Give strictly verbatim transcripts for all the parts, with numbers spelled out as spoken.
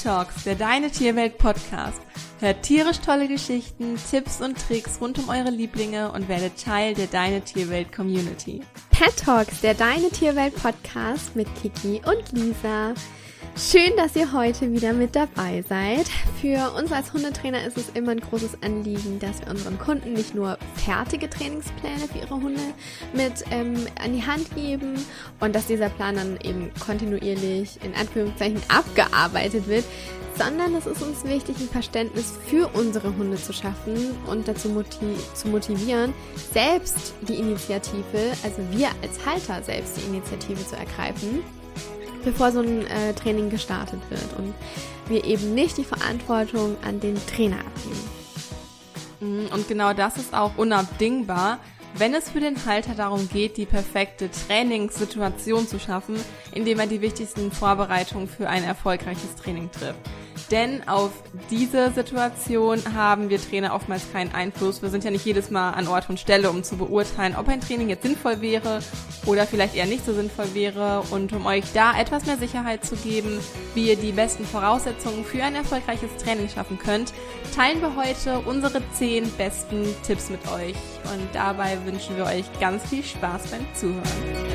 Pet Talks, der Deine Tierwelt Podcast. Hört tierisch tolle Geschichten, Tipps und Tricks rund um eure Lieblinge und werdet Teil der Deine Tierwelt Community. Pet Talks, der Deine Tierwelt Podcast mit Kiki und Lisa. Schön, dass ihr heute wieder mit dabei seid. Für uns als Hundetrainer ist es immer ein großes Anliegen, dass wir unseren Kunden nicht nur fertige Trainingspläne für ihre Hunde mit ähm, an die Hand geben und dass dieser Plan dann eben kontinuierlich in Anführungszeichen abgearbeitet wird, sondern es ist uns wichtig, ein Verständnis für unsere Hunde zu schaffen und dazu motiv- zu motivieren, selbst die Initiative, also wir als Halter selbst die Initiative zu ergreifen, bevor so ein äh, Training gestartet wird und wir eben nicht die Verantwortung an den Trainer abgeben. Und genau das ist auch unabdingbar, wenn es für den Halter darum geht, die perfekte Trainingssituation zu schaffen, indem er die wichtigsten Vorbereitungen für ein erfolgreiches Training trifft. Denn auf diese Situation haben wir Trainer oftmals keinen Einfluss. Wir sind ja nicht jedes Mal an Ort und Stelle, um zu beurteilen, ob ein Training jetzt sinnvoll wäre oder vielleicht eher nicht so sinnvoll wäre. Und um euch da etwas mehr Sicherheit zu geben, wie ihr die besten Voraussetzungen für ein erfolgreiches Training schaffen könnt, teilen wir heute unsere zehn besten Tipps mit euch. Und dabei wünschen wir euch ganz viel Spaß beim Zuhören.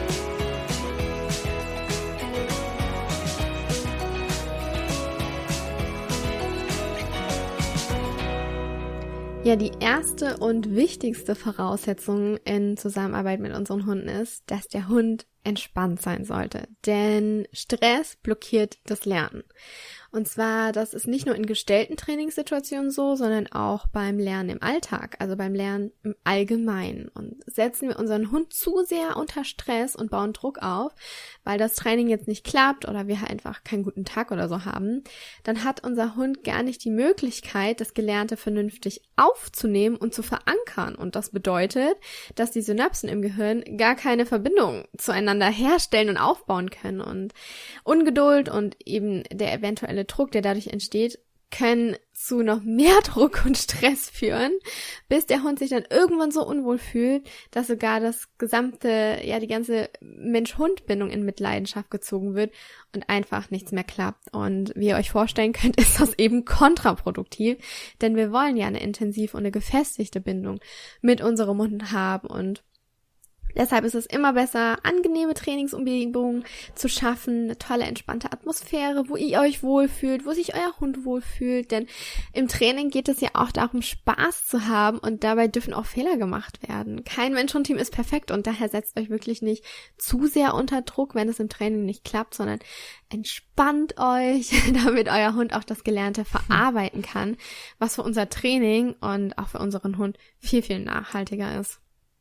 Ja, die erste und wichtigste Voraussetzung in Zusammenarbeit mit unseren Hunden ist, dass der Hund entspannt sein sollte. Denn Stress blockiert das Lernen. Und zwar, das ist nicht nur in gestellten Trainingssituationen so, sondern auch beim Lernen im Alltag, also beim Lernen im Allgemeinen. Und setzen wir unseren Hund zu sehr unter Stress und bauen Druck auf, weil das Training jetzt nicht klappt oder wir einfach keinen guten Tag oder so haben, dann hat unser Hund gar nicht die Möglichkeit, das Gelernte vernünftig aufzunehmen und zu verankern. Und das bedeutet, dass die Synapsen im Gehirn gar keine Verbindung zueinander herstellen und aufbauen können. Und Ungeduld und eben der eventuelle Druck, der dadurch entsteht, können zu noch mehr Druck und Stress führen, bis der Hund sich dann irgendwann so unwohl fühlt, dass sogar das gesamte, ja, die ganze Mensch-Hund-Bindung in Mitleidenschaft gezogen wird und einfach nichts mehr klappt. Und wie ihr euch vorstellen könnt, ist das eben kontraproduktiv, denn wir wollen ja eine intensive und eine gefestigte Bindung mit unserem Hund haben und deshalb ist es immer besser, angenehme Trainingsumgebungen zu schaffen, eine tolle, entspannte Atmosphäre, wo ihr euch wohlfühlt, wo sich euer Hund wohlfühlt. Denn im Training geht es ja auch darum, Spaß zu haben und dabei dürfen auch Fehler gemacht werden. Kein Mensch-Hund-Team ist perfekt und daher setzt euch wirklich nicht zu sehr unter Druck, wenn es im Training nicht klappt, sondern entspannt euch, damit euer Hund auch das Gelernte verarbeiten kann, was für unser Training und auch für unseren Hund viel, viel nachhaltiger ist.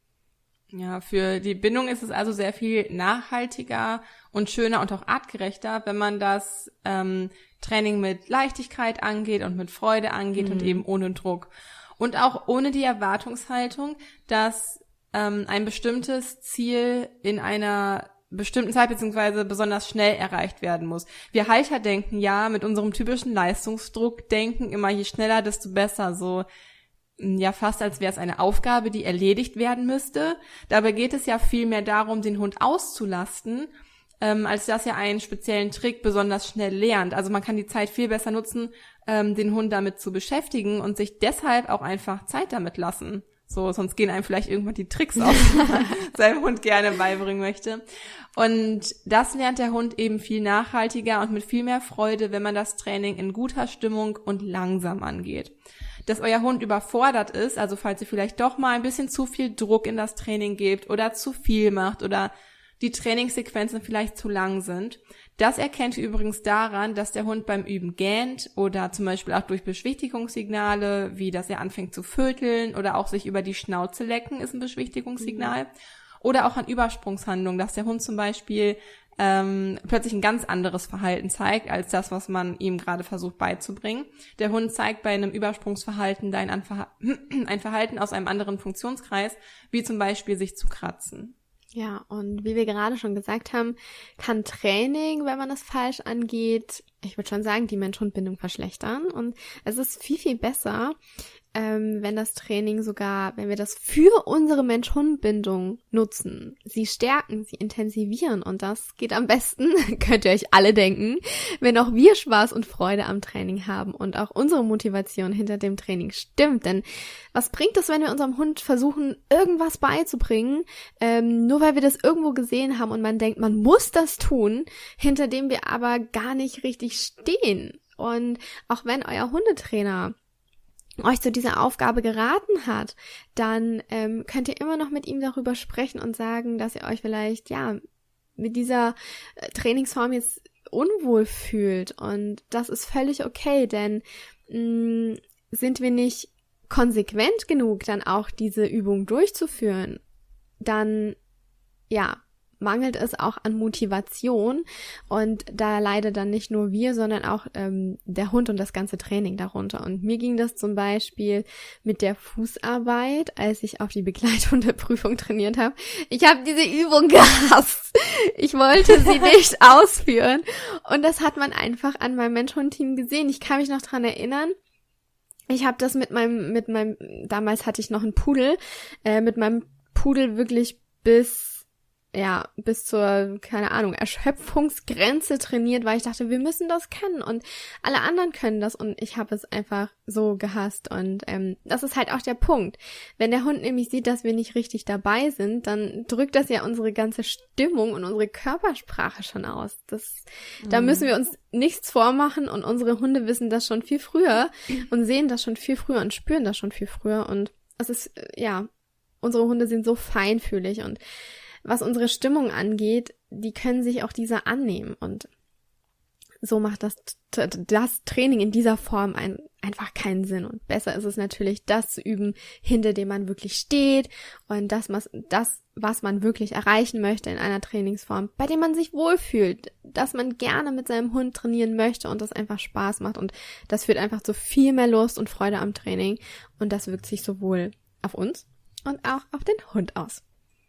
Ja, für die Bindung ist es also sehr viel nachhaltiger und schöner und auch artgerechter, wenn man das ähm, Training mit Leichtigkeit angeht und mit Freude angeht mhm. und eben ohne Druck. Und auch ohne die Erwartungshaltung, dass ähm, ein bestimmtes Ziel in einer bestimmten Zeit beziehungsweise besonders schnell erreicht werden muss. Wir Halter denken ja mit unserem typischen Leistungsdruck, denken immer je schneller, desto besser, so ja fast als wäre es eine Aufgabe, die erledigt werden müsste. Dabei geht es ja viel mehr darum, den Hund auszulasten, ähm, als dass er einen speziellen Trick besonders schnell lernt. Also man kann die Zeit viel besser nutzen, ähm, den Hund damit zu beschäftigen und sich deshalb auch einfach Zeit damit lassen. So, sonst gehen einem vielleicht irgendwann die Tricks aus, die man seinem Hund gerne beibringen möchte. Und das lernt der Hund eben viel nachhaltiger und mit viel mehr Freude, wenn man das Training in guter Stimmung und langsam angeht. Dass euer Hund überfordert ist, also falls ihr vielleicht doch mal ein bisschen zu viel Druck in das Training gebt oder zu viel macht oder die Trainingssequenzen vielleicht zu lang sind, das erkennt ihr übrigens daran, dass der Hund beim Üben gähnt oder zum Beispiel auch durch Beschwichtigungssignale, wie dass er anfängt zu vöteln oder auch sich über die Schnauze lecken, ist ein Beschwichtigungssignal. Mhm. Oder auch an Übersprungshandlungen, dass der Hund zum Beispiel ähm, plötzlich ein ganz anderes Verhalten zeigt, als das, was man ihm gerade versucht beizubringen. Der Hund zeigt bei einem Übersprungsverhalten ein, Anver- ein Verhalten aus einem anderen Funktionskreis, wie zum Beispiel sich zu kratzen. Ja, und wie wir gerade schon gesagt haben, kann Training, wenn man es falsch angeht, ich würde schon sagen, die Mensch-Hund-Bindung verschlechtern. Und es ist viel, viel besser, ähm, wenn das Training sogar, wenn wir das für unsere Mensch-Hund-Bindung nutzen, sie stärken, sie intensivieren und das geht am besten, könnt ihr euch alle denken, wenn auch wir Spaß und Freude am Training haben und auch unsere Motivation hinter dem Training stimmt. Denn was bringt es, wenn wir unserem Hund versuchen, irgendwas beizubringen, ähm, nur weil wir das irgendwo gesehen haben und man denkt, man muss das tun, hinter dem wir aber gar nicht richtig stehen. Und auch wenn euer Hundetrainer euch zu dieser Aufgabe geraten hat, dann ähm, könnt ihr immer noch mit ihm darüber sprechen und sagen, dass ihr euch vielleicht, ja, mit dieser äh, Trainingsform jetzt unwohl fühlt. Und das ist völlig okay, denn mh, sind wir nicht konsequent genug, dann auch diese Übung durchzuführen, dann, ja, mangelt es auch an Motivation und da leidet dann nicht nur wir, sondern auch ähm, der Hund und das ganze Training darunter. Und mir ging das zum Beispiel mit der Fußarbeit, als ich auf die Begleithundeprüfung trainiert habe. Ich habe diese Übung gehasst. Ich wollte sie nicht ausführen und das hat man einfach an meinem Mensch-Hund-Team gesehen. Ich kann mich noch dran erinnern, ich habe das mit meinem, mit meinem, damals hatte ich noch einen Pudel, äh, mit meinem Pudel wirklich bis ja, bis zur, keine Ahnung, Erschöpfungsgrenze trainiert, weil ich dachte, wir müssen das können und alle anderen können das und ich habe es einfach so gehasst und ähm, das ist halt auch der Punkt. Wenn der Hund nämlich sieht, dass wir nicht richtig dabei sind, dann drückt das ja unsere ganze Stimmung und unsere Körpersprache schon aus. Das, mhm. Da müssen wir uns nichts vormachen und unsere Hunde wissen das schon viel früher und sehen das schon viel früher und spüren das schon viel früher und es ist, ja, unsere Hunde sind so feinfühlig und was unsere Stimmung angeht, die können sich auch dieser annehmen und so macht das, das Training in dieser Form ein, einfach keinen Sinn und besser ist es natürlich, das zu üben, hinter dem man wirklich steht und das, was, das, was man wirklich erreichen möchte in einer Trainingsform, bei dem man sich wohlfühlt, dass man gerne mit seinem Hund trainieren möchte und das einfach Spaß macht und das führt einfach zu viel mehr Lust und Freude am Training und das wirkt sich sowohl auf uns und auch auf den Hund aus.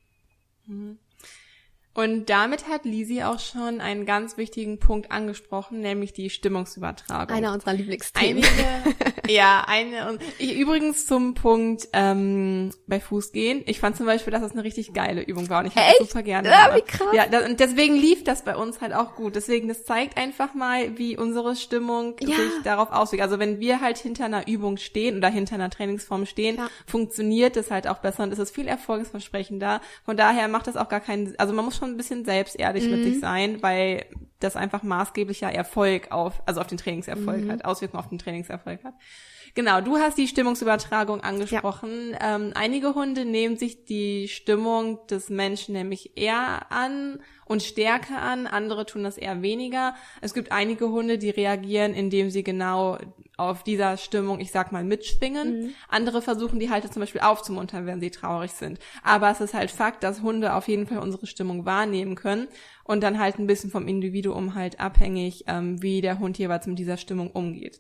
Und damit hat Lisi auch schon einen ganz wichtigen Punkt angesprochen, nämlich die Stimmungsübertragung. Einer unserer Lieblingsthemen. Einige, ja, eine und ich, übrigens zum Punkt ähm, bei Fußgehen. Ich fand zum Beispiel, dass das eine richtig geile Übung war und ich habe das super gerne gemacht. Ja, wie krass. Ja, das, und deswegen lief das bei uns halt auch gut. Deswegen, das zeigt einfach mal, wie unsere Stimmung ja. sich darauf auswirkt. Also wenn wir halt hinter einer Übung stehen oder hinter einer Trainingsform stehen, ja. funktioniert das halt auch besser und es ist viel erfolgsversprechender. Von daher macht das auch gar keinen, also man muss schon ein bisschen selbstehrlich mhm. mit sich sein, weil das einfach maßgeblicher Erfolg auf, also auf den Trainingserfolg mhm. hat, Auswirkungen auf den Trainingserfolg hat. Genau, du hast die Stimmungsübertragung angesprochen. Ja. Ähm, einige Hunde nehmen sich die Stimmung des Menschen nämlich eher an und stärker an, andere tun das eher weniger. Es gibt einige Hunde, die reagieren, indem sie genau auf dieser Stimmung, ich sag mal, mitschwingen. Mhm. Andere versuchen, die Halter zum Beispiel aufzumuntern, wenn sie traurig sind. Aber es ist halt Fakt, dass Hunde auf jeden Fall unsere Stimmung wahrnehmen können und dann halt ein bisschen vom Individuum halt abhängig, ähm, wie der Hund jeweils mit dieser Stimmung umgeht.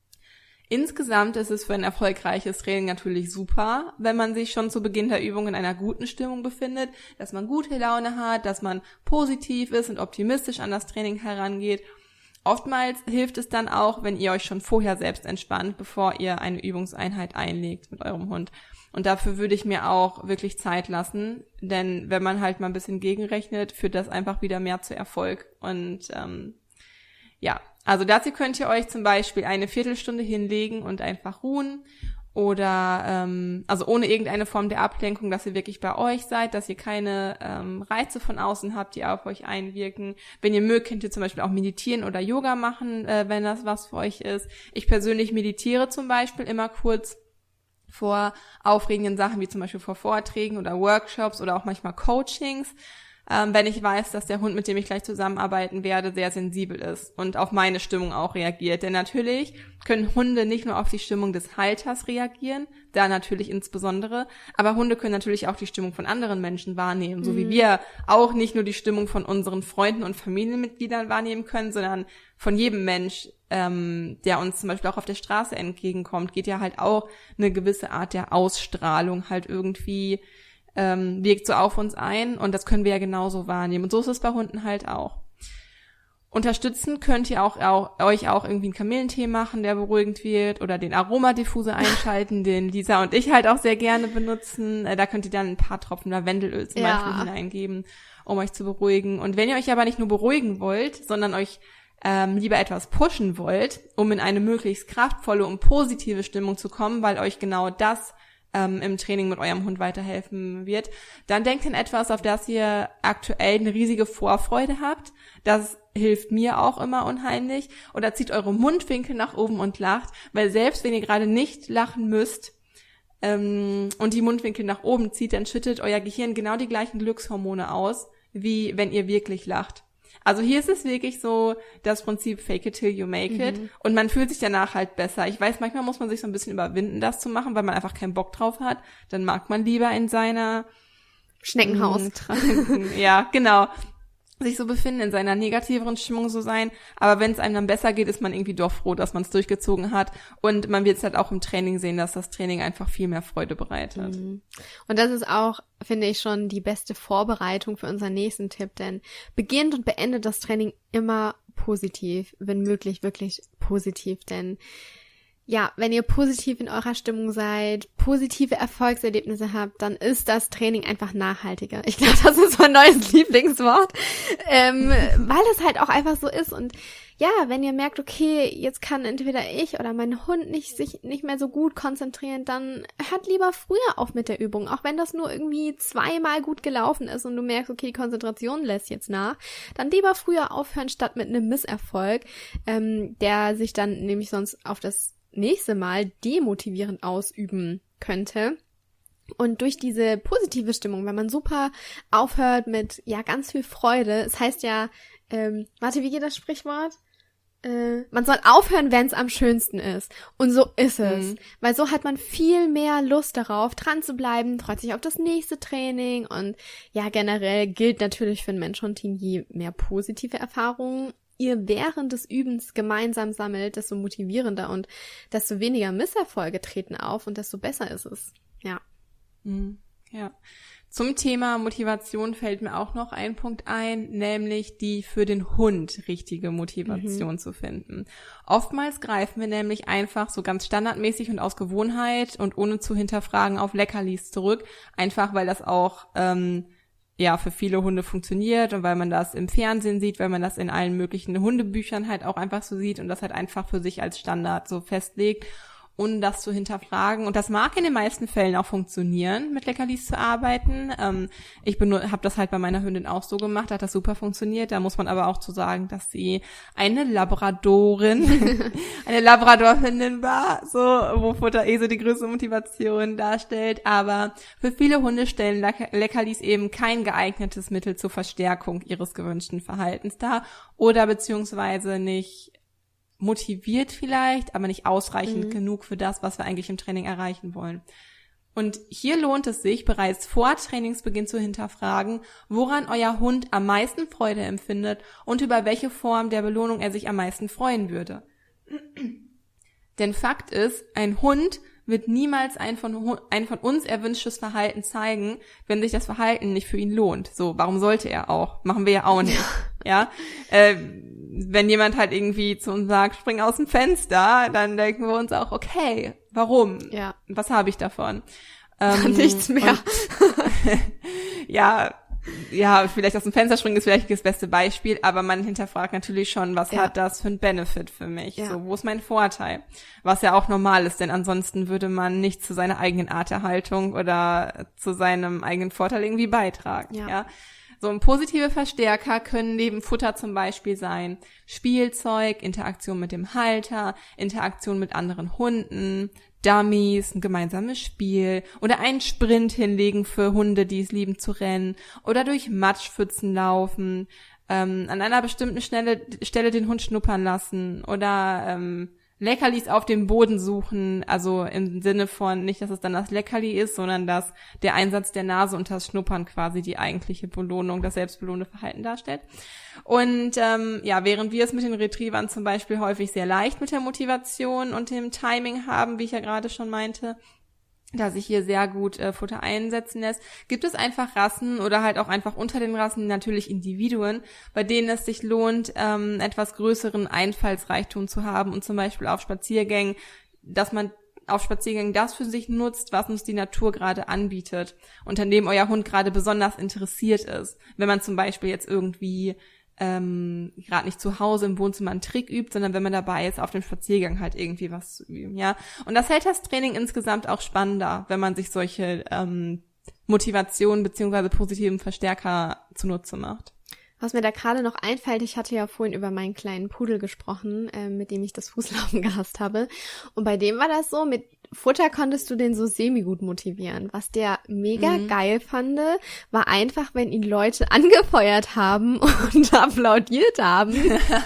Insgesamt ist es für ein erfolgreiches Training natürlich super, wenn man sich schon zu Beginn der Übung in einer guten Stimmung befindet, dass man gute Laune hat, dass man positiv ist und optimistisch an das Training herangeht. Oftmals hilft es dann auch, wenn ihr euch schon vorher selbst entspannt, bevor ihr eine Übungseinheit einlegt mit eurem Hund. Und dafür würde ich mir auch wirklich Zeit lassen, denn wenn man halt mal ein bisschen gegenrechnet, führt das einfach wieder mehr zu Erfolg. Und ähm, ja, also dazu könnt ihr euch zum Beispiel eine Viertelstunde hinlegen und einfach ruhen oder ähm, also ohne irgendeine Form der Ablenkung, dass ihr wirklich bei euch seid, dass ihr keine ähm, Reize von außen habt, die auf euch einwirken. Wenn ihr mögt, könnt ihr zum Beispiel auch meditieren oder Yoga machen, äh, wenn das was für euch ist. Ich persönlich meditiere zum Beispiel immer kurz vor aufregenden Sachen, wie zum Beispiel vor Vorträgen oder Workshops oder auch manchmal Coachings. Ähm, wenn ich weiß, dass der Hund, mit dem ich gleich zusammenarbeiten werde, sehr sensibel ist und auf meine Stimmung auch reagiert. Denn natürlich können Hunde nicht nur auf die Stimmung des Halters reagieren, da natürlich insbesondere, aber Hunde können natürlich auch die Stimmung von anderen Menschen wahrnehmen, mhm. so wie wir auch nicht nur die Stimmung von unseren Freunden und Familienmitgliedern wahrnehmen können, sondern von jedem Mensch, ähm, der uns zum Beispiel auch auf der Straße entgegenkommt, geht ja halt auch eine gewisse Art der Ausstrahlung halt irgendwie ähm, wirkt so auf uns ein und das können wir ja genauso wahrnehmen. Und so ist es bei Hunden halt auch. Unterstützen könnt ihr auch, auch euch auch irgendwie einen Kamillentee machen, der beruhigend wird, oder den Aromadiffuser einschalten, den Lisa und ich halt auch sehr gerne benutzen. Da könnt ihr dann ein paar Tropfen Lavendelöl zum ja. Beispiel hineingeben, um euch zu beruhigen. Und wenn ihr euch aber nicht nur beruhigen wollt, sondern euch ähm, lieber etwas pushen wollt, um in eine möglichst kraftvolle und positive Stimmung zu kommen, weil euch genau das ähm, im Training mit eurem Hund weiterhelfen wird, dann denkt an etwas, auf das ihr aktuell eine riesige Vorfreude habt. Das hilft mir auch immer unheimlich. Oder zieht eure Mundwinkel nach oben und lacht, weil selbst wenn ihr gerade nicht lachen müsst ähm, und die Mundwinkel nach oben zieht, dann schüttet euer Gehirn genau die gleichen Glückshormone aus, wie wenn ihr wirklich lacht. Also hier ist es wirklich so das Prinzip fake it till you make it, mhm. und man fühlt sich danach halt besser. Ich weiß, manchmal muss man sich so ein bisschen überwinden, das zu machen, weil man einfach keinen Bock drauf hat. Dann mag man lieber in seiner Schneckenhaus. Mh, ja, genau. Sich so befinden, in seiner negativeren Stimmung so sein. Aber wenn es einem dann besser geht, ist man irgendwie doch froh, dass man es durchgezogen hat. Und man wird es halt auch im Training sehen, dass das Training einfach viel mehr Freude bereitet. Und das ist auch, finde ich, schon die beste Vorbereitung für unseren nächsten Tipp. Denn beginnt und beendet das Training immer positiv, wenn möglich wirklich positiv. Denn ja, wenn ihr positiv in eurer Stimmung seid, positive Erfolgserlebnisse habt, dann ist das Training einfach nachhaltiger. Ich glaube, das ist mein neues Lieblingswort, ähm, weil es halt auch einfach so ist. Und ja, wenn ihr merkt, okay, jetzt kann entweder ich oder mein Hund nicht sich nicht mehr so gut konzentrieren, dann hört lieber früher auf mit der Übung, auch wenn das nur irgendwie zweimal gut gelaufen ist und du merkst, okay, die Konzentration lässt jetzt nach, dann lieber früher aufhören statt mit einem Misserfolg, ähm, der sich dann nämlich sonst auf das nächste Mal demotivierend ausüben könnte. Und durch diese positive Stimmung, wenn man super aufhört mit ja ganz viel Freude, es heißt ja, ähm, warte, wie geht das Sprichwort? Äh, man soll aufhören, wenn es am schönsten ist. Und so ist es. Mhm. Weil so hat man viel mehr Lust darauf, dran zu bleiben, freut sich auf das nächste Training. Und ja, generell gilt natürlich für ein Mensch-Hund-Team, je mehr positive Erfahrungen ihr während des Übens gemeinsam sammelt, desto motivierender und desto weniger Misserfolge treten auf und desto besser ist es. Ja. Ja. Zum Thema Motivation fällt mir auch noch ein Punkt ein, nämlich die für den Hund richtige Motivation mhm. zu finden. Oftmals greifen wir nämlich einfach so ganz standardmäßig und aus Gewohnheit und ohne zu hinterfragen auf Leckerlis zurück, einfach weil das auch ähm, ja für viele Hunde funktioniert und weil man das im Fernsehen sieht, weil man das in allen möglichen Hundebüchern halt auch einfach so sieht und das halt einfach für sich als Standard so festlegt, ohne das zu hinterfragen. Und das mag in den meisten Fällen auch funktionieren, mit Leckerlis zu arbeiten. Ähm, ich habe das halt bei meiner Hündin auch so gemacht, hat das super funktioniert. Da muss man aber auch zu sagen, dass sie eine Labradorin, eine Labradorhündin war, so wo Futter eh so die größte Motivation darstellt. Aber für viele Hunde stellen Leckerlis eben kein geeignetes Mittel zur Verstärkung ihres gewünschten Verhaltens dar oder beziehungsweise nicht motiviert vielleicht, aber nicht ausreichend mhm. genug für das, was wir eigentlich im Training erreichen wollen. Und hier lohnt es sich, bereits vor Trainingsbeginn zu hinterfragen, woran euer Hund am meisten Freude empfindet und über welche Form der Belohnung er sich am meisten freuen würde. Denn Fakt ist, ein Hund wird niemals ein von, ein von uns erwünschtes Verhalten zeigen, wenn sich das Verhalten nicht für ihn lohnt. So, warum sollte er auch? Machen wir ja auch nicht. Ja, äh, wenn jemand halt irgendwie zu uns sagt, spring aus dem Fenster, dann denken wir uns auch, okay, warum? Ja. Was habe ich davon? Ähm, Nichts mehr. Und, ja, ja, vielleicht aus dem Fenster springen ist vielleicht das beste Beispiel, aber man hinterfragt natürlich schon, was ja. hat das für ein Benefit für mich? Ja. So, wo ist mein Vorteil? Was ja auch normal ist, denn ansonsten würde man nicht zu seiner eigenen Arterhaltung oder zu seinem eigenen Vorteil irgendwie beitragen. Ja. ja? So, ein positive Verstärker können neben Futter zum Beispiel sein Spielzeug, Interaktion mit dem Halter, Interaktion mit anderen Hunden, Dummies, ein gemeinsames Spiel oder einen Sprint hinlegen für Hunde, die es lieben zu rennen oder durch Matschpfützen laufen, ähm, an einer bestimmten Stelle, Stelle den Hund schnuppern lassen oder ähm, Leckerlis auf dem Boden suchen, also im Sinne von nicht, dass es dann das Leckerli ist, sondern dass der Einsatz der Nase und das Schnuppern quasi die eigentliche Belohnung, das selbstbelohnende Verhalten darstellt. Und ähm, ja, während wir es mit den Retrievern zum Beispiel häufig sehr leicht mit der Motivation und dem Timing haben, wie ich ja gerade schon meinte, da sich hier sehr gut äh, Futter einsetzen lässt, gibt es einfach Rassen oder halt auch einfach unter den Rassen natürlich Individuen, bei denen es sich lohnt, ähm, etwas größeren Einfallsreichtum zu haben und zum Beispiel auf Spaziergängen, dass man auf Spaziergängen das für sich nutzt, was uns die Natur gerade anbietet und an dem euer Hund gerade besonders interessiert ist. Wenn man zum Beispiel jetzt irgendwie ähm, gerade nicht zu Hause im Wohnzimmer einen Trick übt, sondern wenn man dabei ist, auf dem Spaziergang halt irgendwie was zu üben, ja. Und das hält das Training insgesamt auch spannender, wenn man sich solche ähm, Motivationen beziehungsweise positiven Verstärker zunutze macht. Was mir da gerade noch einfällt, ich hatte ja vorhin über meinen kleinen Pudel gesprochen, äh, mit dem ich das Fußlaufen gehasst habe. Und bei dem war das so, mit Futter konntest du den so semi-gut motivieren. Was der mega mhm. geil fand, war einfach, wenn ihn Leute angefeuert haben und applaudiert haben.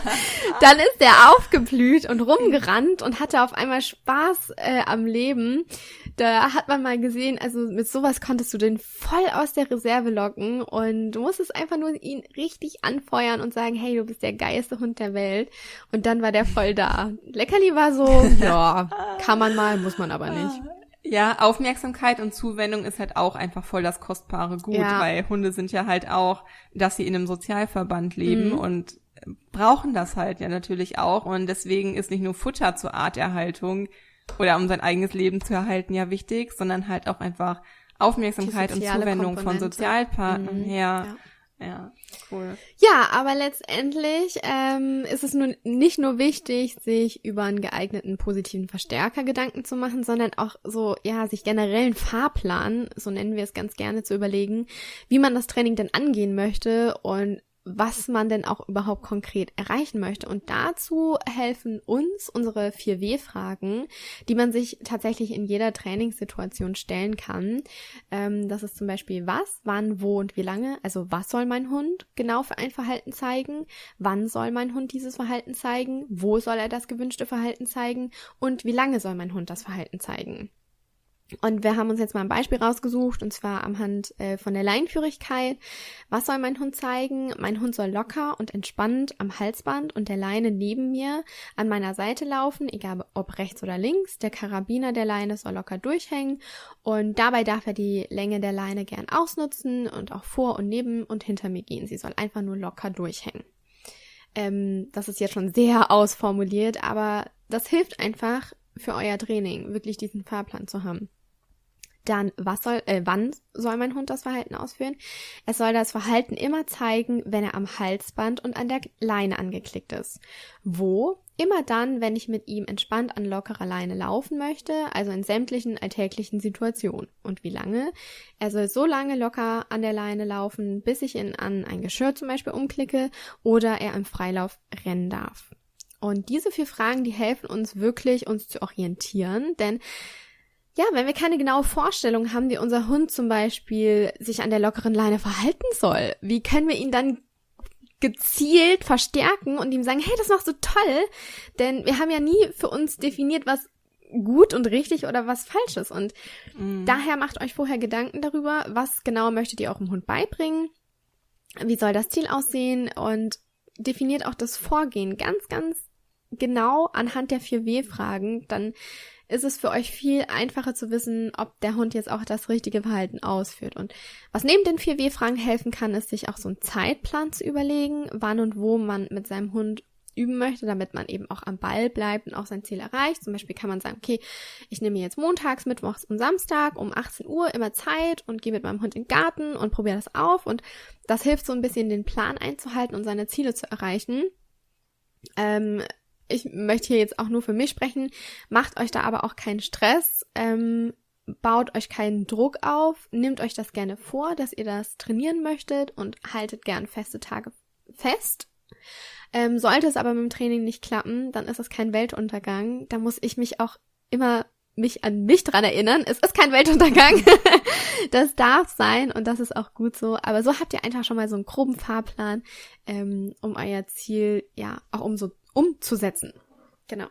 Dann ist der aufgeblüht und rumgerannt und hatte auf einmal Spaß äh, am Leben. Da hat man mal gesehen, also mit sowas konntest du den voll aus der Reserve locken und du musstest einfach nur ihn richtig anfeuern und sagen, hey, du bist der geilste Hund der Welt. Und dann war der voll da. Leckerli war so, ja, kann man mal, muss man aber nicht. Ja, Aufmerksamkeit und Zuwendung ist halt auch einfach voll das kostbare Gut, ja. Weil Hunde sind ja halt auch, dass sie in einem Sozialverband leben mhm. und brauchen das halt ja natürlich auch. Und deswegen ist nicht nur Futter zur Arterhaltung oder um sein eigenes Leben zu erhalten ja wichtig, sondern halt auch einfach Aufmerksamkeit und Zuwendung Komponente. Von Sozialpartnern mhm. her. Ja. Ja, cool. Ja, aber letztendlich ähm, ist es nun nicht nur wichtig, sich über einen geeigneten positiven Verstärker Gedanken zu machen, sondern auch so, ja, sich generell einen Fahrplan, so nennen wir es ganz gerne, zu überlegen, wie man das Training denn angehen möchte und was man denn auch überhaupt konkret erreichen möchte. Und dazu helfen uns unsere vier W-Fragen, die man sich tatsächlich in jeder Trainingssituation stellen kann. Ähm, das ist zum Beispiel was, wann, wo und wie lange. Also was soll mein Hund genau für ein Verhalten zeigen? Wann soll mein Hund dieses Verhalten zeigen? Wo soll er das gewünschte Verhalten zeigen? Und wie lange soll mein Hund das Verhalten zeigen? Und wir haben uns jetzt mal ein Beispiel rausgesucht, und zwar am Hand äh, von der Leinenführigkeit. Was soll mein Hund zeigen? Mein Hund soll locker und entspannt am Halsband und der Leine neben mir an meiner Seite laufen, egal ob rechts oder links. Der Karabiner der Leine soll locker durchhängen und dabei darf er die Länge der Leine gern ausnutzen und auch vor und neben und hinter mir gehen. Sie soll einfach nur locker durchhängen. Ähm, das ist jetzt schon sehr ausformuliert, aber das hilft einfach für euer Training, wirklich diesen Fahrplan zu haben. Dann, was soll, äh, wann soll mein Hund das Verhalten ausführen? Er soll das Verhalten immer zeigen, wenn er am Halsband und an der Leine angeklickt ist. Wo? Immer dann, wenn ich mit ihm entspannt an lockerer Leine laufen möchte, also in sämtlichen alltäglichen Situationen. Und wie lange? Er soll so lange locker an der Leine laufen, bis ich ihn an ein Geschirr zum Beispiel umklicke oder er im Freilauf rennen darf. Und diese vier Fragen, die helfen uns wirklich, uns zu orientieren, denn ja, wenn wir keine genaue Vorstellung haben, wie unser Hund zum Beispiel sich an der lockeren Leine verhalten soll, wie können wir ihn dann gezielt verstärken und ihm sagen, hey, das machst du toll, denn wir haben ja nie für uns definiert, was gut und richtig oder was falsch ist. Und mhm. daher macht euch vorher Gedanken darüber, was genau möchtet ihr eurem Hund beibringen, wie soll das Ziel aussehen und definiert auch das Vorgehen ganz, ganz genau anhand der vier W-Fragen, dann ist es für euch viel einfacher zu wissen, ob der Hund jetzt auch das richtige Verhalten ausführt. Und was neben den vier W-Fragen helfen kann, ist, sich auch so einen Zeitplan zu überlegen, wann und wo man mit seinem Hund üben möchte, damit man eben auch am Ball bleibt und auch sein Ziel erreicht. Zum Beispiel kann man sagen, okay, ich nehme mir jetzt montags, mittwochs und Samstag um achtzehn Uhr immer Zeit und gehe mit meinem Hund in den Garten und probiere das auf. Und das hilft so ein bisschen, den Plan einzuhalten und seine Ziele zu erreichen. Ähm, ich möchte hier jetzt auch nur für mich sprechen. Macht euch da aber auch keinen Stress. Ähm, baut euch keinen Druck auf. Nehmt euch das gerne vor, dass ihr das trainieren möchtet und haltet gern feste Tage fest. Ähm, sollte es aber mit dem Training nicht klappen, dann ist es kein Weltuntergang. Da muss ich mich auch immer mich an mich dran erinnern. Es ist kein Weltuntergang. Das darf sein und das ist auch gut so. Aber so habt ihr einfach schon mal so einen groben Fahrplan, ähm, um euer Ziel ja auch um so umzusetzen. Genau.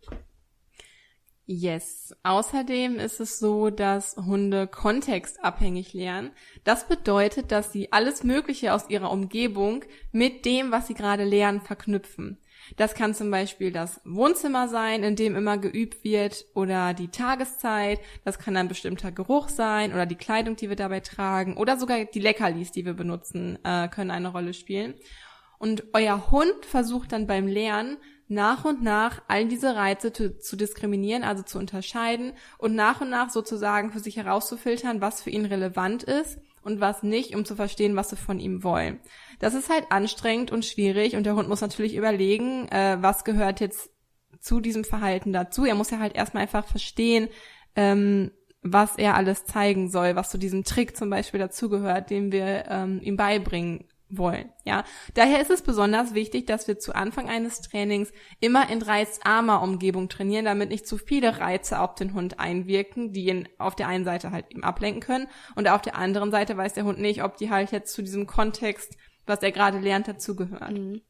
Yes. Außerdem ist es so, dass Hunde kontextabhängig lernen. Das bedeutet, dass sie alles Mögliche aus ihrer Umgebung mit dem, was sie gerade lernen, verknüpfen. Das kann zum Beispiel das Wohnzimmer sein, in dem immer geübt wird, oder die Tageszeit. Das kann ein bestimmter Geruch sein oder die Kleidung, die wir dabei tragen, oder sogar die Leckerlis, die wir benutzen, äh, können eine Rolle spielen. Und euer Hund versucht dann beim Lernen nach und nach all diese Reize zu, zu diskriminieren, also zu unterscheiden und nach und nach sozusagen für sich herauszufiltern, was für ihn relevant ist und was nicht, um zu verstehen, was wir von ihm wollen. Das ist halt anstrengend und schwierig und der Hund muss natürlich überlegen, äh, was gehört jetzt zu diesem Verhalten dazu. Er muss ja halt erstmal einfach verstehen, ähm, was er alles zeigen soll, was zu diesem Trick zum Beispiel dazugehört, den wir ähm, ihm beibringen wollen. Ja, daher ist es besonders wichtig, dass wir zu Anfang eines Trainings immer in reizarmer Umgebung trainieren, damit nicht zu viele Reize auf den Hund einwirken, die ihn auf der einen Seite halt eben ablenken können und auf der anderen Seite weiß der Hund nicht, ob die halt jetzt zu diesem Kontext, was er gerade lernt, dazugehört. Mhm.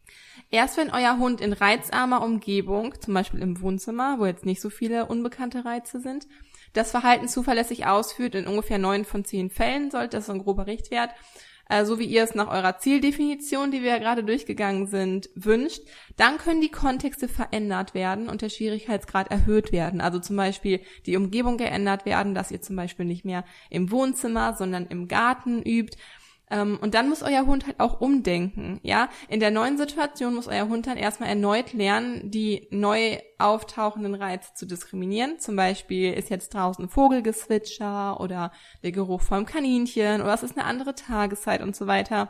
Erst wenn euer Hund in reizarmer Umgebung, zum Beispiel im Wohnzimmer, wo jetzt nicht so viele unbekannte Reize sind, das Verhalten zuverlässig ausführt, in ungefähr neun von zehn Fällen sollte das so ein grober Richtwert, äh, so wie ihr es nach eurer Zieldefinition, die wir ja gerade durchgegangen sind, wünscht, dann können die Kontexte verändert werden und der Schwierigkeitsgrad erhöht werden. Also zum Beispiel die Umgebung geändert werden, dass ihr zum Beispiel nicht mehr im Wohnzimmer, sondern im Garten übt. Ähm, und dann muss euer Hund halt auch umdenken, ja. In der neuen Situation muss euer Hund dann erstmal erneut lernen, die neu auftauchenden Reize zu diskriminieren. Zum Beispiel ist jetzt draußen Vogelgezwitscher oder der Geruch vom Kaninchen oder es ist eine andere Tageszeit und so weiter.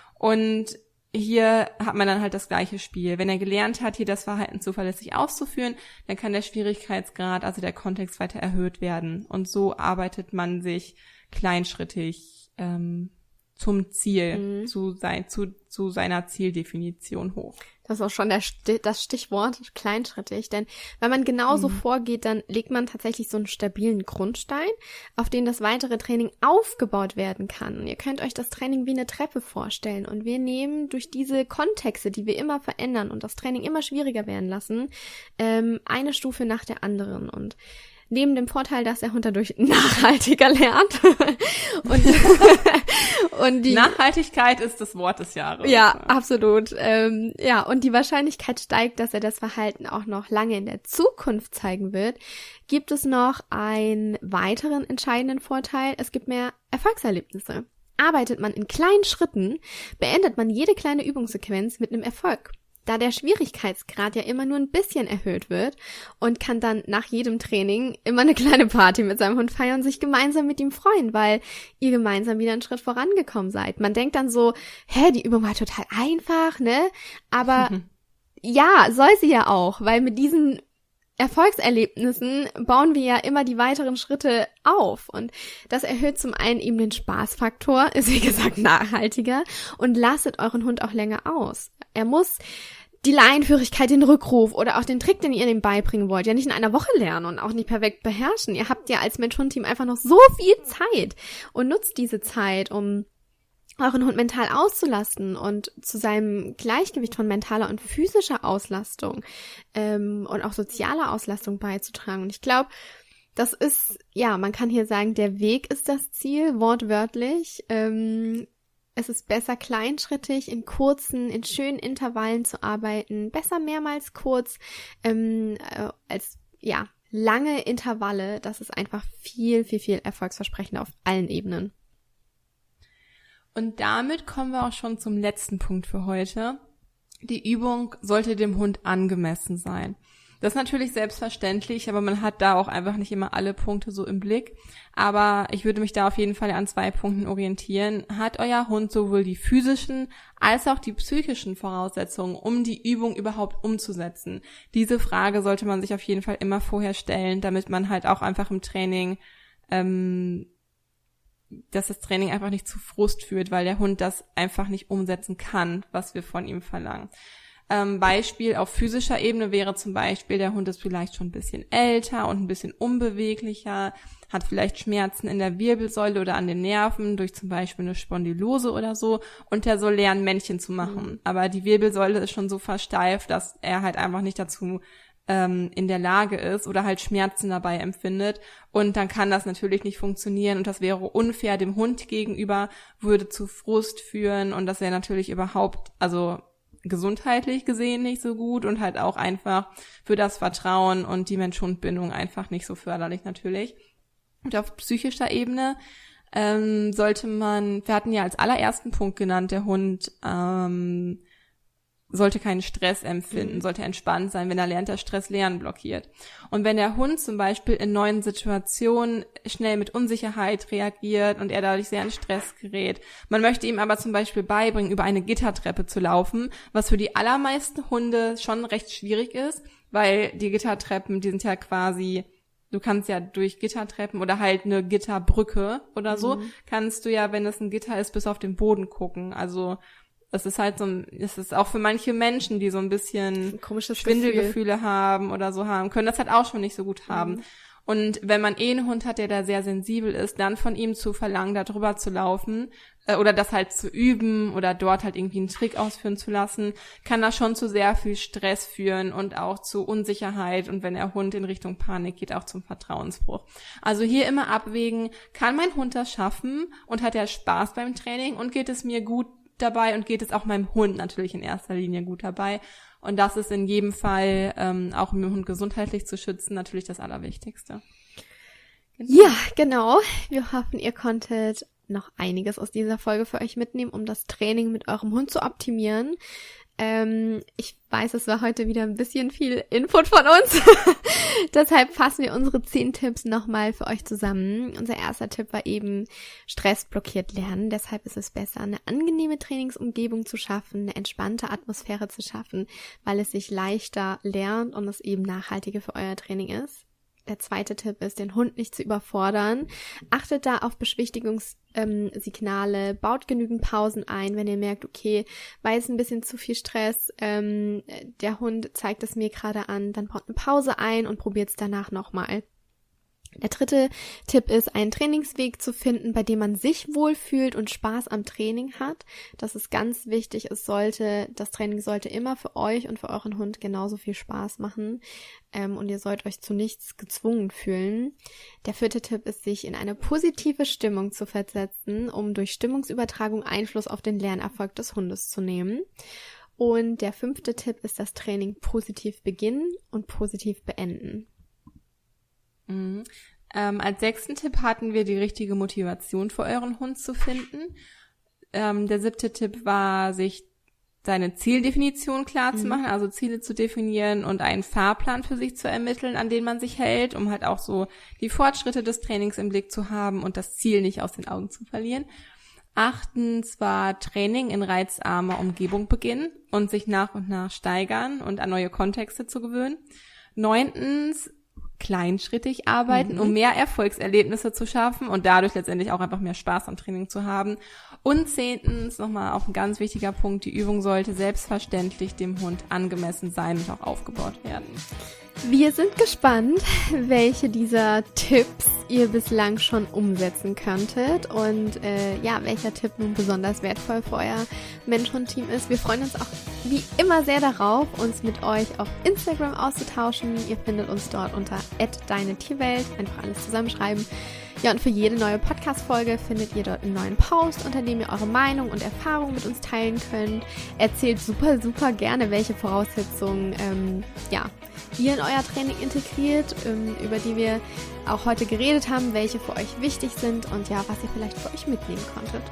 Und hier hat man dann halt das gleiche Spiel. Wenn er gelernt hat, hier das Verhalten zuverlässig auszuführen, dann kann der Schwierigkeitsgrad, also der Kontext, weiter erhöht werden. Und so arbeitet man sich kleinschrittig ähm, zum Ziel, mhm. zu, sein, zu, zu seiner Zieldefinition hoch. Das ist auch schon der Sti- das Stichwort, kleinschrittig, denn wenn man genauso mhm. vorgeht, dann legt man tatsächlich so einen stabilen Grundstein, auf den das weitere Training aufgebaut werden kann. Und ihr könnt euch das Training wie eine Treppe vorstellen und wir nehmen durch diese Kontexte, die wir immer verändern und das Training immer schwieriger werden lassen, ähm, eine Stufe nach der anderen und neben dem Vorteil, dass der Hund dadurch nachhaltiger lernt. und, und die Nachhaltigkeit ist das Wort des Jahres. Ja, absolut. Ähm, ja, und die Wahrscheinlichkeit steigt, dass er das Verhalten auch noch lange in der Zukunft zeigen wird, gibt es noch einen weiteren entscheidenden Vorteil. Es gibt mehr Erfolgserlebnisse. Arbeitet man in kleinen Schritten, beendet man jede kleine Übungssequenz mit einem Erfolg. Da der Schwierigkeitsgrad ja immer nur ein bisschen erhöht wird und kann dann nach jedem Training immer eine kleine Party mit seinem Hund feiern und sich gemeinsam mit ihm freuen, weil ihr gemeinsam wieder einen Schritt vorangekommen seid. Man denkt dann so, hä, die Übung war total einfach, ne? Aber ja, soll sie ja auch, weil mit diesen Erfolgserlebnissen bauen wir ja immer die weiteren Schritte auf und das erhöht zum einen eben den Spaßfaktor, ist wie gesagt nachhaltiger und lastet euren Hund auch länger aus. Er muss die Laienführigkeit, den Rückruf oder auch den Trick, den ihr ihm beibringen wollt, ja nicht in einer Woche lernen und auch nicht perfekt beherrschen. Ihr habt ja als Mensch-Hund-Team einfach noch so viel Zeit und nutzt diese Zeit, um euren Hund mental auszulasten und zu seinem Gleichgewicht von mentaler und physischer Auslastung ähm, und auch sozialer Auslastung beizutragen. Und ich glaube, das ist, ja, man kann hier sagen, der Weg ist das Ziel, wortwörtlich. Ähm, es ist besser, kleinschrittig, in kurzen, in schönen Intervallen zu arbeiten, besser mehrmals kurz, ähm, äh, als, ja, lange Intervalle. Das ist einfach viel, viel, viel erfolgsversprechender auf allen Ebenen. Und damit kommen wir auch schon zum letzten Punkt für heute. Die Übung sollte dem Hund angemessen sein. Das ist natürlich selbstverständlich, aber man hat da auch einfach nicht immer alle Punkte so im Blick. Aber ich würde mich da auf jeden Fall an zwei Punkten orientieren. Hat euer Hund sowohl die physischen als auch die psychischen Voraussetzungen, um die Übung überhaupt umzusetzen? Diese Frage sollte man sich auf jeden Fall immer vorher stellen, damit man halt auch einfach im Training ähm, dass das Training einfach nicht zu Frust führt, weil der Hund das einfach nicht umsetzen kann, was wir von ihm verlangen. Ähm, Beispiel auf physischer Ebene wäre zum Beispiel, der Hund ist vielleicht schon ein bisschen älter und ein bisschen unbeweglicher, hat vielleicht Schmerzen in der Wirbelsäule oder an den Nerven durch zum Beispiel eine Spondylose oder so und der soll lernen, Männchen zu machen. Mhm. Aber die Wirbelsäule ist schon so versteift, dass er halt einfach nicht dazu ähm, in der Lage ist oder halt Schmerzen dabei empfindet und dann kann das natürlich nicht funktionieren und das wäre unfair dem Hund gegenüber, würde zu Frust führen und das wäre natürlich überhaupt, also gesundheitlich gesehen nicht so gut und halt auch einfach für das Vertrauen und die Mensch-Hund-Bindung einfach nicht so förderlich natürlich. Und auf psychischer Ebene ähm, sollte man, wir hatten ja als allerersten Punkt genannt, der Hund ähm, sollte keinen Stress empfinden, mhm. sollte entspannt sein, wenn er lernt, dass Stress Lernen blockiert. Und wenn der Hund zum Beispiel in neuen Situationen schnell mit Unsicherheit reagiert und er dadurch sehr in Stress gerät, man möchte ihm aber zum Beispiel beibringen, über eine Gittertreppe zu laufen, was für die allermeisten Hunde schon recht schwierig ist, weil die Gittertreppen, die sind ja quasi, du kannst ja durch Gittertreppen oder halt eine Gitterbrücke oder so, mhm. kannst du ja, wenn es ein Gitter ist, bis auf den Boden gucken. Also das ist halt so ein, es ist auch für manche Menschen, die so ein bisschen komisches Schwindelgefühle Gefühl. haben oder so haben, können das halt auch schon nicht so gut haben. Mhm. Und wenn man eh einen Hund hat, der da sehr sensibel ist, dann von ihm zu verlangen, da drüber zu laufen äh, oder das halt zu üben oder dort halt irgendwie einen Trick ausführen zu lassen, kann das schon zu sehr viel Stress führen und auch zu Unsicherheit und wenn der Hund in Richtung Panik geht, auch zum Vertrauensbruch. Also hier immer abwägen, kann mein Hund das schaffen und hat er Spaß beim Training und geht es mir gut dabei und geht es auch meinem Hund natürlich in erster Linie gut dabei. Und das ist in jedem Fall, ähm, auch um den Hund gesundheitlich zu schützen, natürlich das Allerwichtigste. Genau. Ja, genau. Wir hoffen, ihr konntet noch einiges aus dieser Folge für euch mitnehmen, um das Training mit eurem Hund zu optimieren. Ähm, ich weiß, es war heute wieder ein bisschen viel Input von uns. Deshalb fassen wir unsere zehn Tipps nochmal für euch zusammen. Unser erster Tipp war eben Stress blockiert lernen. Deshalb ist es besser, eine angenehme Trainingsumgebung zu schaffen, eine entspannte Atmosphäre zu schaffen, weil es sich leichter lernt und es eben nachhaltiger für euer Training ist. Der zweite Tipp ist, den Hund nicht zu überfordern. Achtet da auf Beschwichtigungssignale, ähm, baut genügend Pausen ein, wenn ihr merkt, okay, war jetzt ein bisschen zu viel Stress, ähm, der Hund zeigt es mir gerade an, dann baut eine Pause ein und probiert es danach nochmal. Der dritte Tipp ist, einen Trainingsweg zu finden, bei dem man sich wohlfühlt und Spaß am Training hat. Das ist ganz wichtig. Es sollte, das Training sollte immer für euch und für euren Hund genauso viel Spaß machen. Ähm, und ihr sollt euch zu nichts gezwungen fühlen. Der vierte Tipp ist, sich in eine positive Stimmung zu versetzen, um durch Stimmungsübertragung Einfluss auf den Lernerfolg des Hundes zu nehmen. Und der fünfte Tipp ist, das Training positiv beginnen und positiv beenden. Mhm. Ähm, als sechsten Tipp hatten wir die richtige Motivation für euren Hund zu finden. Ähm, der siebte Tipp war, sich seine Zieldefinition klar zu machen, mhm. also Ziele zu definieren und einen Fahrplan für sich zu ermitteln, an den man sich hält, um halt auch so die Fortschritte des Trainings im Blick zu haben und das Ziel nicht aus den Augen zu verlieren. Achtens war Training in reizarmer Umgebung beginnen und sich nach und nach steigern und an neue Kontexte zu gewöhnen. Neuntens kleinschrittig arbeiten, mhm. um mehr Erfolgserlebnisse zu schaffen und dadurch letztendlich auch einfach mehr Spaß am Training zu haben. Und zehntens, nochmal auch ein ganz wichtiger Punkt, die Übung sollte selbstverständlich dem Hund angemessen sein und auch aufgebaut werden. Wir sind gespannt, welche dieser Tipps ihr bislang schon umsetzen könntet und äh, ja, welcher Tipp nun besonders wertvoll für euer Mensch-Hund-Team ist. Wir freuen uns auch wie immer sehr darauf, uns mit euch auf Instagram auszutauschen. Ihr findet uns dort unter at deine Tierwelt, einfach alles zusammenschreiben. Ja, und für jede neue Podcast-Folge findet ihr dort einen neuen Post, unter dem ihr eure Meinung und Erfahrung mit uns teilen könnt. Erzählt super, super gerne, welche Voraussetzungen ähm, ja, ihr in euer Training integriert, ähm, über die wir auch heute geredet haben, welche für euch wichtig sind und ja, was ihr vielleicht für euch mitnehmen konntet.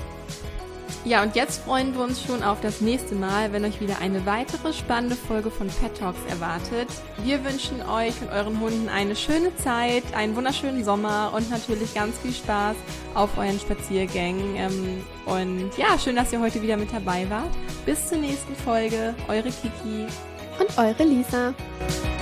Ja, und jetzt freuen wir uns schon auf das nächste Mal, wenn euch wieder eine weitere spannende Folge von Pet Talks erwartet. Wir wünschen euch und euren Hunden eine schöne Zeit, einen wunderschönen Sommer und natürlich ganz viel Spaß auf euren Spaziergängen. Und ja, schön, dass ihr heute wieder mit dabei wart. Bis zur nächsten Folge. Eure Kiki und eure Lisa.